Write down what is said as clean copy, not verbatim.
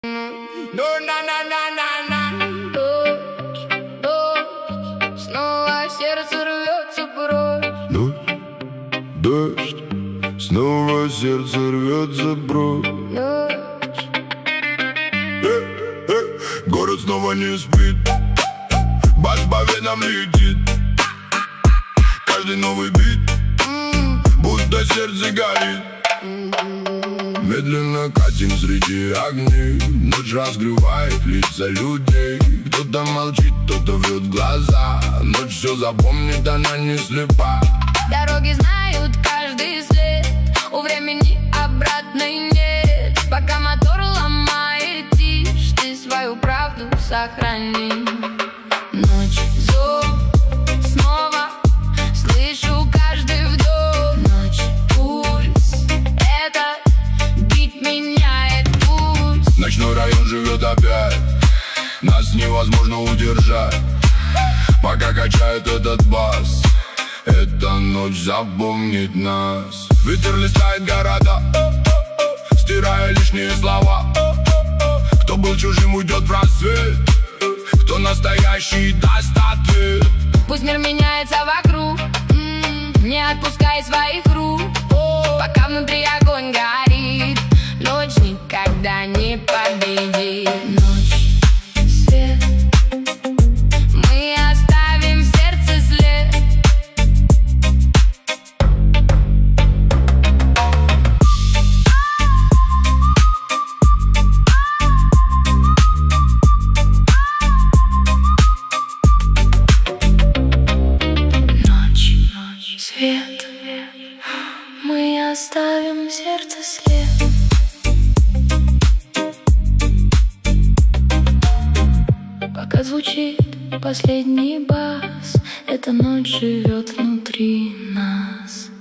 No, на, дождь, дождь, снова сердце рвется прочь. Дождь, снова сердце рвется прочь. Дождь. Город снова не спит, бас по венам летит. Каждый новый бит, будто сердце горит. Медленно катим среди огней, ночь разгревает лица людей. Кто-то молчит, кто-то врет в глаза, ночь все запомнит, она не слепа. Дороги знают каждый след, у времени обратной нет. Пока мотор ломает тишь, ты свою правду сохрани. Ночь, зов, снова слышу каждый вдох. Ночь, пульс, это бит меняет путь. Ночной район живет опять, нас невозможно удержать. Пока качает этот бас, эта ночь запомнит нас. Ветер листает города, стирая лишние слова. Кто был чужим, уйдет в рассвет, кто настоящий, даст ответ. Пусть мир меняется вокруг, не отпускай своих рук. Пока внутри огонь горит, ночь никогда не победит. Ночь, свет, мы оставим в сердце след. Ночь, свет, мы оставим в сердце след. Пока звучит последний бас, эта ночь живет внутри нас.